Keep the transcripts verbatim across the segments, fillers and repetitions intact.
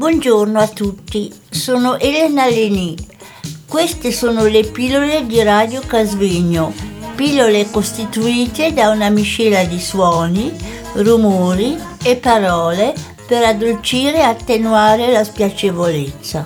Buongiorno a tutti, sono Elena Leni. Queste sono le pillole di Radio Casvegno, pillole costituite da una miscela di suoni, rumori e parole per addolcire e attenuare la spiacevolezza.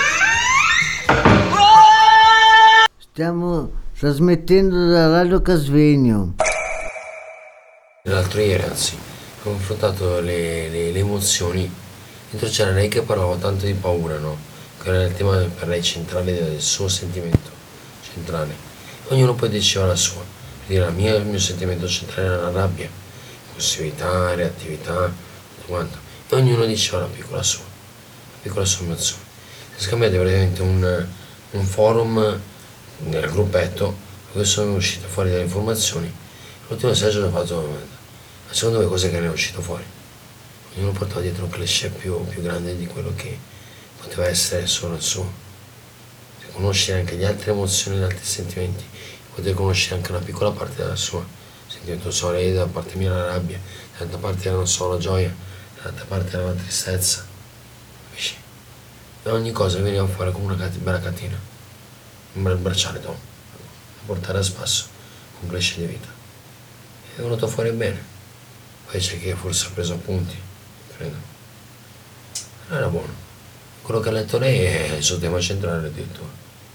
Stiamo trasmettendo da Radio Casvegno. L'altro ieri, anzi, ho confrontato le, le, le emozioni. Dentro c'era lei che parlava tanto di paura, no? Che era il tema per lei centrale del suo sentimento centrale. Ognuno poi diceva la sua. Quindi la mia, il mio sentimento centrale era la rabbia, impulsività, reattività, tutto quanto. E ognuno diceva la piccola sua, la piccola sua emozione. Si scambiate praticamente un, un forum nel gruppetto, dove sono uscite fuori delle informazioni. L'ultimo messaggio ho fatto: ma secondo voi cos'è che ne è uscito fuori? Ognuno portava dietro un cliché più, più grande di quello che poteva essere solo il suo. Se conoscere anche le altre emozioni, gli altri sentimenti, potete conoscere anche una piccola parte della sua. Sentimento solo da parte mia la rabbia, dall'altra parte era non solo la gioia, dall'altra parte era la tristezza. Capisci? E ogni cosa veniva a fare come una cat- bella catena, un bel bracciale da portare a spasso, un cliché di vita. È venuto fuori bene. Poi c'è chi forse ha preso appunti, credo. Non era buono. Quello che ha letto lei è il suo tema centrale addirittura.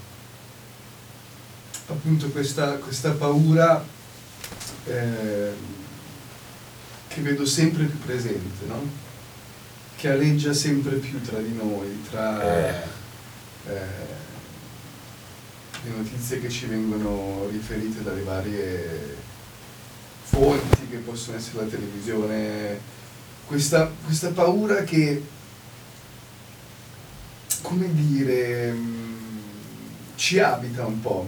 Appunto questa, questa paura eh, che vedo sempre più presente, no? Che aleggia sempre più tra di noi, tra Eh. eh, le notizie che ci vengono riferite dalle varie fonti che possono essere la televisione, questa, questa paura che, come dire, mh, ci abita un po'.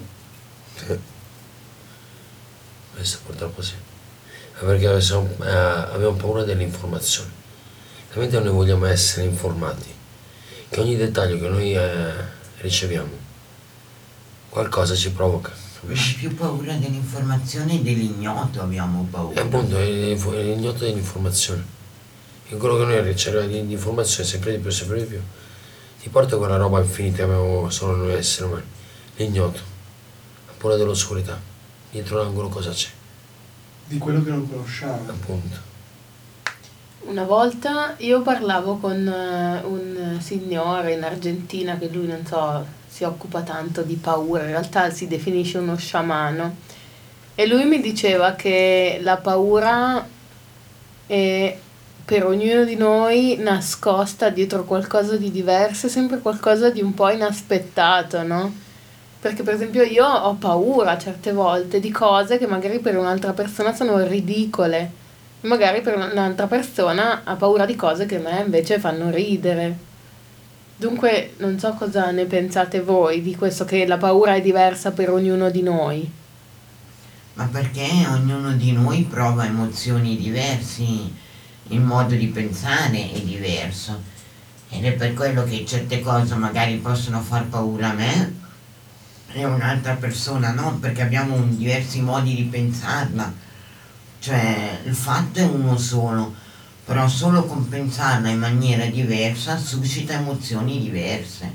Questo purtroppo sì. Ma perché siamo, eh, abbiamo paura dell'informazione. Talmente noi vogliamo essere informati che ogni dettaglio che noi eh, riceviamo qualcosa ci provoca. Ma più paura dell'informazione e dell'ignoto abbiamo paura. E appunto è l'ignoto dell'informazione. E quello che noi riceviamo di informazione sempre di più, sempre di più, ti porta quella roba infinita che abbiamo solo noi esseri umani. L'ignoto, la paura dell'oscurità. Dietro l'angolo cosa c'è? Di quello che non conosciamo. Appunto. Una volta io parlavo con uh, un signore in Argentina che lui, non so, si occupa tanto di paura, in realtà si definisce uno sciamano, e lui mi diceva che la paura è per ognuno di noi nascosta dietro qualcosa di diverso, è sempre qualcosa di un po' inaspettato, no? Perché per esempio io ho paura certe volte di cose che magari per un'altra persona sono ridicole, magari per un'altra persona ha paura di cose che a me invece fanno ridere. Dunque non so cosa ne pensate voi di questo, che la paura è diversa per ognuno di noi. Ma perché ognuno di noi prova emozioni diversi, il modo di pensare è diverso. Ed è per quello che certe cose magari possono far paura a me e un'altra persona no, perché abbiamo un, diversi modi di pensarla. Cioè il fatto è uno solo, però solo con pensarla in maniera diversa suscita emozioni diverse.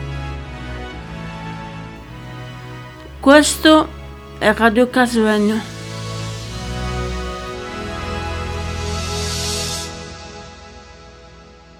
Questo è Radio Casvegno.